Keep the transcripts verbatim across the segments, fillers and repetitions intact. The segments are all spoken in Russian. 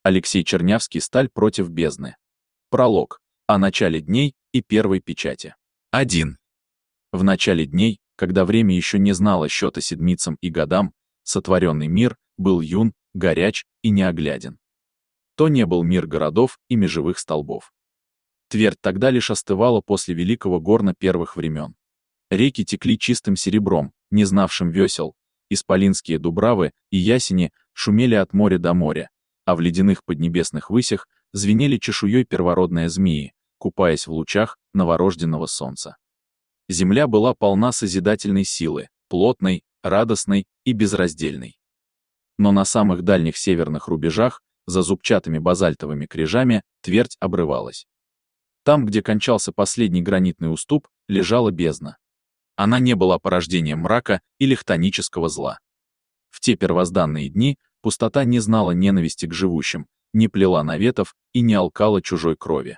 Алексей Чернявский «Сталь против бездны». Пролог. О начале дней и первой печати. один. В начале дней, когда время еще не знало счета седмицам и годам, сотворенный мир был юн, горяч и неогляден. То не был мир городов и межевых столбов. Твердь тогда лишь остывала после великого горна первых времен. Реки текли чистым серебром, не знавшим весел, исполинские дубравы и ясени шумели от моря до моря, а в ледяных поднебесных высях звенели чешуей первородные змеи, купаясь в лучах новорожденного солнца. Земля была полна созидательной силы, плотной, радостной и безраздельной. Но на самых дальних северных рубежах, за зубчатыми базальтовыми кряжами, твердь обрывалась. Там, где кончался последний гранитный уступ, лежала бездна. Она не была порождением мрака или хтонического зла. В те первозданные дни пустота не знала ненависти к живущим, не плела наветов и не алкала чужой крови.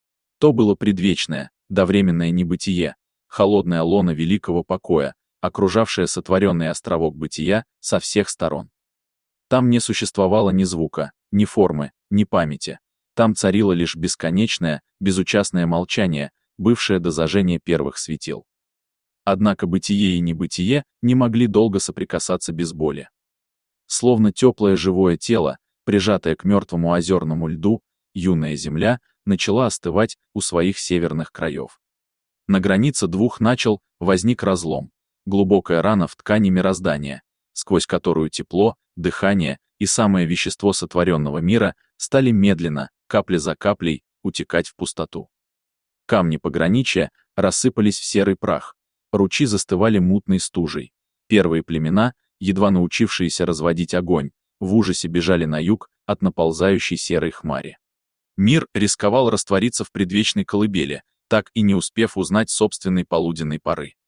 То было предвечное, довременное небытие, холодное лоно великого покоя, окружавшее сотворенный островок бытия со всех сторон. Там не существовало ни звука, ни формы, ни памяти. Там царило лишь бесконечное, безучастное молчание, бывшее до зажжения первых светил. Однако бытие и небытие не могли долго соприкасаться без боли. Словно теплое живое тело, прижатое к мертвому озерному льду, юная земля начала остывать у своих северных краев. На границе двух начал возник разлом, глубокая рана в ткани мироздания, сквозь которую тепло, дыхание и самое вещество сотворенного мира стали медленно, капля за каплей, утекать в пустоту. Камни пограничья рассыпались в серый прах, ручьи застывали мутной стужей. Первые племена, едва научившиеся разводить огонь, в ужасе бежали на юг от наползающей серой хмари. Мир рисковал раствориться в предвечной колыбели, так и не успев узнать собственной полуденной поры.